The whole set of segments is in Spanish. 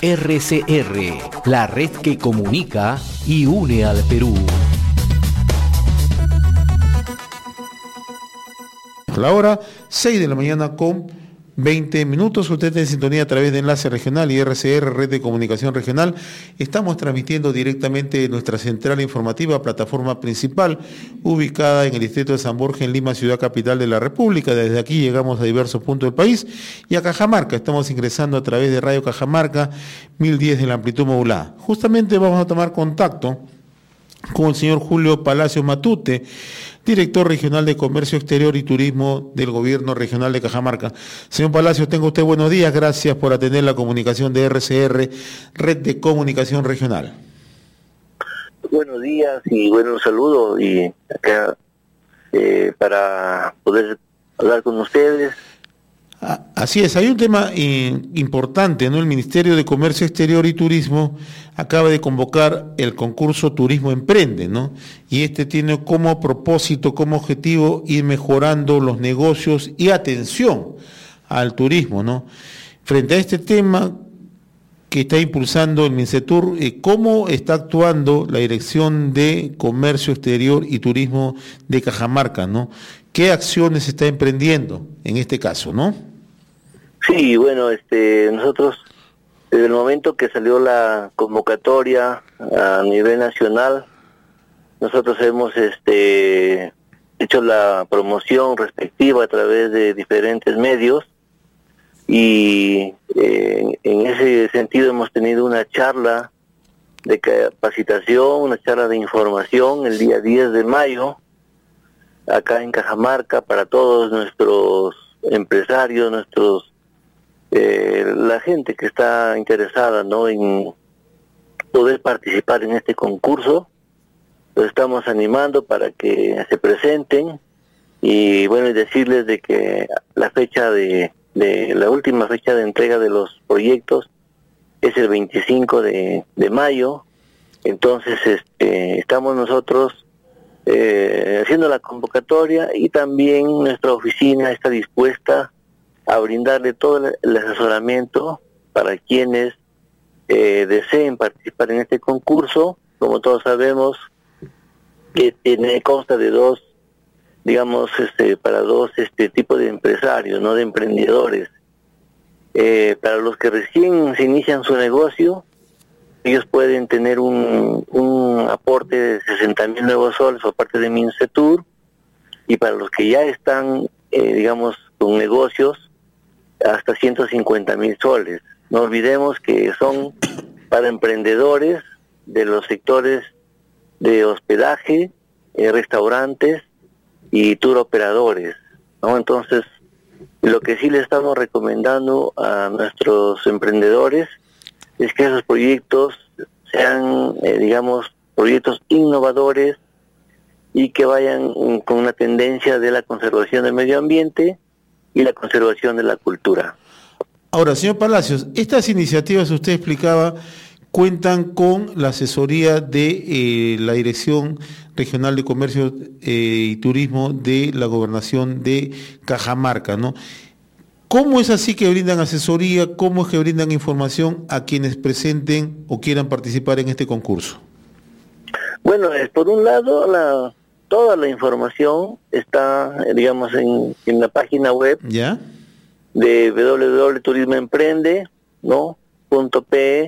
RCR, la red que comunica y une al Perú. La hora 6 de la mañana con 20 minutos. Usted en sintonía a través de Enlace Regional y RCR, Red de Comunicación Regional. Estamos transmitiendo directamente nuestra central informativa, plataforma principal, ubicada en el distrito de San Borja, en Lima, ciudad capital de la República. Desde aquí llegamos a diversos puntos del país y a Cajamarca. Estamos ingresando a través de Radio Cajamarca 1010 de la amplitud modulada. Justamente vamos a tomar contacto con el señor Julio Palacios Matute, director regional de Comercio Exterior y Turismo del Gobierno Regional de Cajamarca. Señor Palacios, tenga usted buenos días. Gracias por atender la comunicación de RCR, Red de Comunicación Regional. Buenos días y un saludo y acá para poder hablar con ustedes. Así es, hay un tema importante, ¿no? El Ministerio de Comercio Exterior y Turismo acaba de convocar el concurso Turismo Emprende, ¿no? Y este tiene como propósito, como objetivo, ir mejorando los negocios y atención al turismo, ¿no? Frente a este tema que está impulsando el MINCETUR, ¿cómo está actuando la Dirección de Comercio Exterior y Turismo de Cajamarca, ¿no? ¿Qué acciones está emprendiendo en este caso, no? Sí, nosotros desde el momento que salió la convocatoria a nivel nacional, nosotros hemos hecho la promoción respectiva a través de diferentes medios y en ese sentido hemos tenido una charla de capacitación, una charla de información el día 10 de mayo acá en Cajamarca para todos nuestros empresarios, la gente que está interesada, ¿no?, en poder participar en este concurso. Los estamos animando para que se presenten y y decirles de que la fecha de la última fecha de entrega de los proyectos es el 25 de mayo. Entonces estamos nosotros haciendo la convocatoria y también nuestra oficina está dispuesta a brindarle todo el asesoramiento para quienes deseen participar en este concurso. Como todos sabemos, que consta de dos, para dos tipos de empresarios, no de emprendedores. Para los que recién se inician su negocio, ellos pueden tener un aporte de 60,000 nuevos soles por parte de MINCETUR, y para los que ya están, con negocios, hasta 150,000 soles. No olvidemos que son para emprendedores de los sectores de hospedaje, restaurantes y tour operadores, ¿no? Entonces, lo que sí le estamos recomendando a nuestros emprendedores es que esos proyectos sean, proyectos innovadores y que vayan con una tendencia de la conservación del medio ambiente y la conservación de la cultura. Ahora, señor Palacios, estas iniciativas, usted explicaba, cuentan con la asesoría de la Dirección Regional de Comercio y Turismo de la Gobernación de Cajamarca, ¿no? ¿Cómo es así que brindan asesoría? ¿Cómo es que brindan información a quienes presenten o quieran participar en este concurso? Por un lado, toda la información está, en la página web, ¿ya?, de www.turismoemprende, ¿no?, .pe,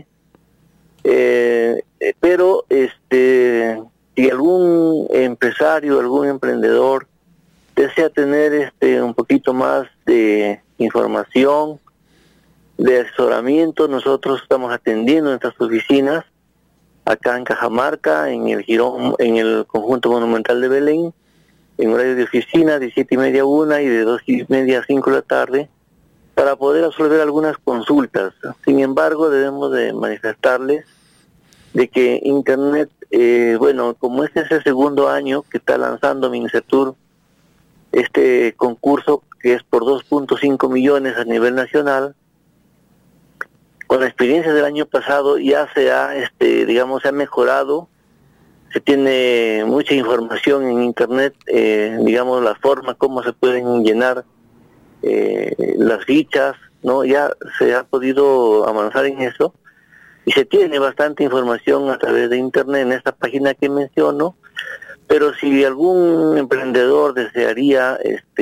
pero si algún empresario, algún emprendedor desea tener un poquito más de información, de asesoramiento, nosotros estamos atendiendo en nuestras oficinas acá en Cajamarca, en el Girón, en el Conjunto Monumental de Belén, en horario de oficina, de 7:30 a 1 y de 2:30 a 5 de la tarde, para poder resolver algunas consultas. Sin embargo, debemos de manifestarles de que Internet, como este es el segundo año que está lanzando MINCETUR este concurso, que es por 2.5 millones a nivel nacional, con la experiencia del año pasado ya se ha, se ha mejorado, se tiene mucha información en Internet, la forma como se pueden llenar las fichas, ¿no? Ya se ha podido avanzar en eso, y se tiene bastante información a través de internet en esta página que menciono, pero si algún emprendedor desearía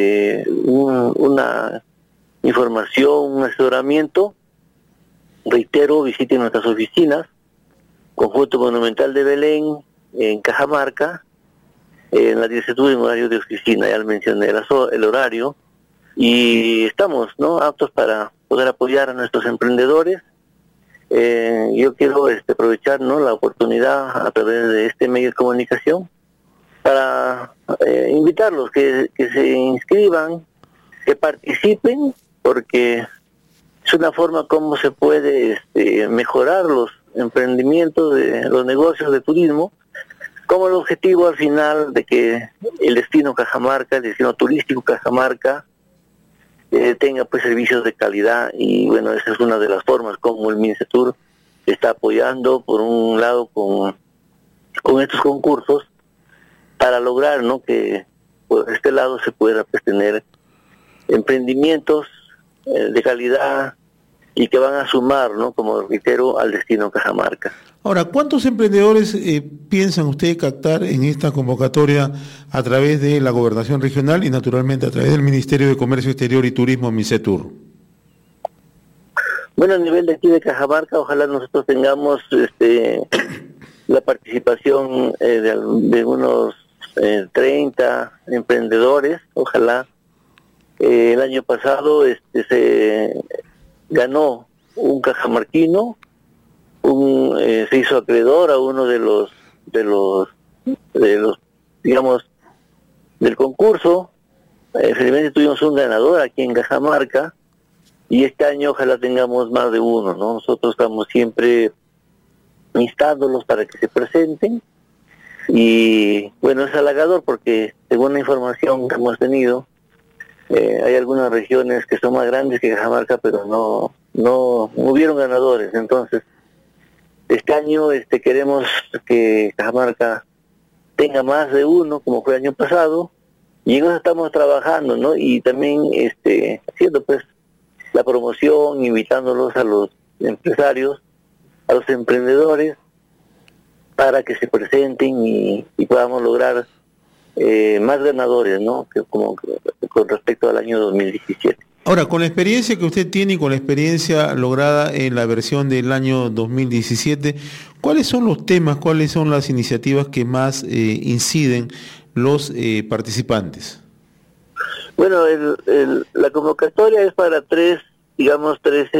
una información, un asesoramiento, reitero, visiten nuestras oficinas, Conjunto Monumental de Belén, en Cajamarca, en la licenciatura en horario de oficina, ya le mencioné el horario, y estamos, ¿no?, aptos para poder apoyar a nuestros emprendedores. Yo quiero aprovechar, ¿no?, la oportunidad a través de este medio de comunicación para invitarlos que se inscriban, que participen, porque es una forma como se puede mejorar los emprendimientos de los negocios de turismo, como el objetivo al final de que el destino Cajamarca, el destino turístico Cajamarca, tenga pues servicios de calidad. Y bueno, esa es una de las formas como el MINCETUR está apoyando, por un lado, con estos concursos, para lograr, ¿no?, que por este lado se pueda pues tener emprendimientos de calidad y que van a sumar, ¿no?, como reitero, al destino Cajamarca. Ahora, ¿cuántos emprendedores piensan ustedes captar en esta convocatoria a través de la Gobernación Regional y naturalmente a través del Ministerio de Comercio Exterior y Turismo, MINCETUR? Bueno, a nivel de aquí de Cajamarca, ojalá nosotros tengamos la participación de unos 30 emprendedores, ojalá. El año pasado se ganó un cajamarquino, se hizo acreedor a uno de los digamos, del concurso. Felizmente tuvimos un ganador aquí en Cajamarca, y este año ojalá tengamos más de uno, ¿no? Nosotros estamos siempre instándolos para que se presenten, y bueno, es halagador porque según la información que hemos tenido, hay algunas regiones que son más grandes que Cajamarca, pero no hubieron ganadores. Entonces, este año queremos que Cajamarca tenga más de uno, como fue el año pasado, y en eso estamos trabajando, ¿no? Y también haciendo pues la promoción, invitándolos a los empresarios, a los emprendedores, para que se presenten y podamos lograr más ganadores, ¿no?, que como con respecto al año 2017. Ahora, con la experiencia que usted tiene y con la experiencia lograda en la versión del año 2017, ¿cuáles son los temas, cuáles son las iniciativas que más inciden los participantes? Bueno, la convocatoria es para tres tipos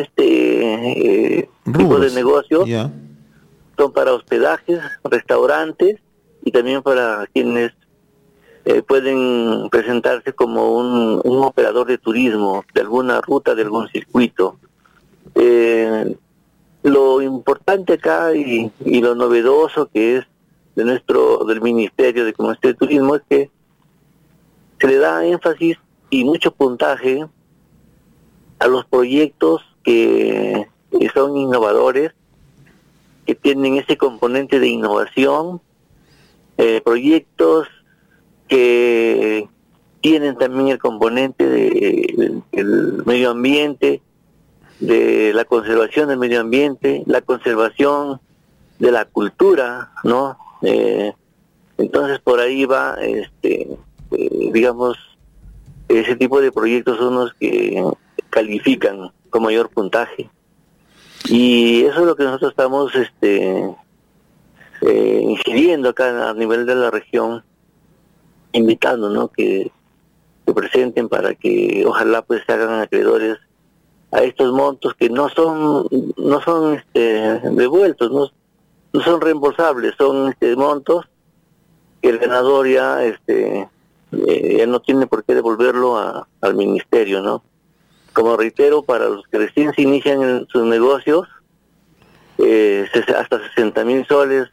de negocios. Ya. Son para hospedajes, restaurantes, y también para quienes pueden presentarse como un operador de turismo, de alguna ruta, de algún circuito. Lo importante acá y lo novedoso que es del Ministerio de Comercio y Turismo es que se le da énfasis y mucho puntaje a los proyectos que son innovadores, que tienen ese componente de innovación, proyectos que tienen también el componente del medio ambiente, de la conservación del medio ambiente, la conservación de la cultura, ¿no? Entonces por ahí va, digamos, ese tipo de proyectos son los que califican con mayor puntaje. Y eso es lo que nosotros estamos ingiriendo acá a nivel de la región, invitando, ¿no?, que se presenten para que ojalá pues se hagan acreedores a estos montos que no son devueltos, no son reembolsables, son montos que el ganador ya no tiene por qué devolverlo al ministerio, ¿no? Como reitero, para los que recién se inician en sus negocios, hasta 60,000 soles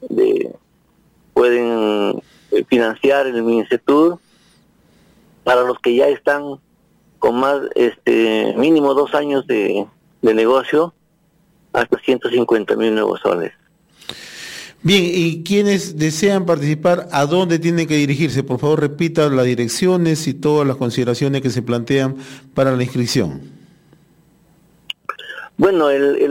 pueden financiar el MINCETUR. Para los que ya están con más, mínimo 2 años de negocio, hasta 150,000 nuevos soles. Bien, y quienes desean participar, ¿a dónde tienen que dirigirse? Por favor, repita las direcciones y todas las consideraciones que se plantean para la inscripción. Bueno,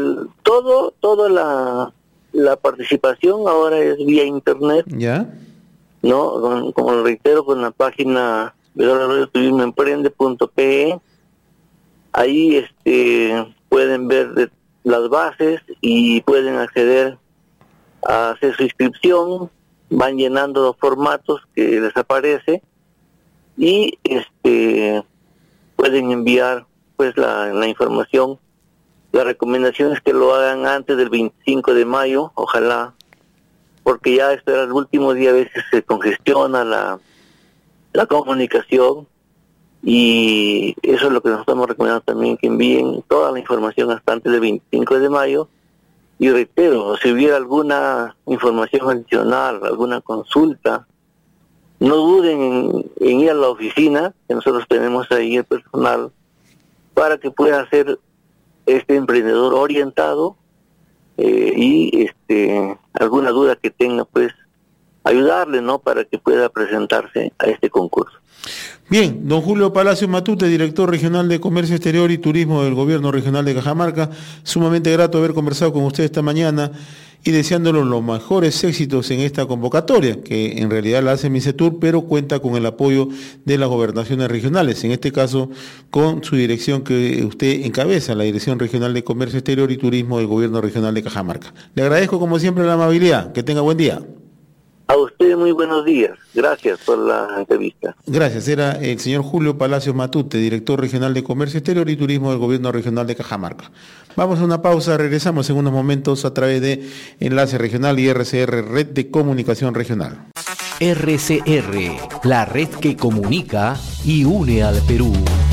toda la participación ahora es vía internet, ¿Ya? ¿no? Como reitero, con la página www.turismoemprende.pe. Ahí pueden ver las bases y pueden acceder a hacer su inscripción, van llenando los formatos que les aparece y pueden enviar pues la información. La recomendación es que lo hagan antes del 25 de mayo, ojalá, porque ya esperar el último día a veces se congestiona la comunicación, y eso es lo que nos estamos recomendando también, que envíen toda la información hasta antes del 25 de mayo. Y reitero, si hubiera alguna información adicional, alguna consulta, no duden en ir a la oficina, que nosotros tenemos ahí el personal, para que pueda ser este emprendedor orientado y alguna duda que tenga, pues ayudarle, ¿no?, para que pueda presentarse a este concurso. Bien, don Julio Palacios Matute, director regional de Comercio Exterior y Turismo del Gobierno Regional de Cajamarca, sumamente grato haber conversado con usted esta mañana y deseándole los mejores éxitos en esta convocatoria, que en realidad la hace MICETUR, pero cuenta con el apoyo de las gobernaciones regionales, en este caso con su dirección que usted encabeza, la Dirección Regional de Comercio Exterior y Turismo del Gobierno Regional de Cajamarca. Le agradezco como siempre la amabilidad, que tenga buen día. A usted muy buenos días, gracias por la entrevista. Gracias, era el señor Julio Palacios Matute, director regional de Comercio Exterior y Turismo del Gobierno Regional de Cajamarca. Vamos a una pausa, regresamos en unos momentos a través de Enlace Regional y RCR, Red de Comunicación Regional. RCR, la red que comunica y une al Perú.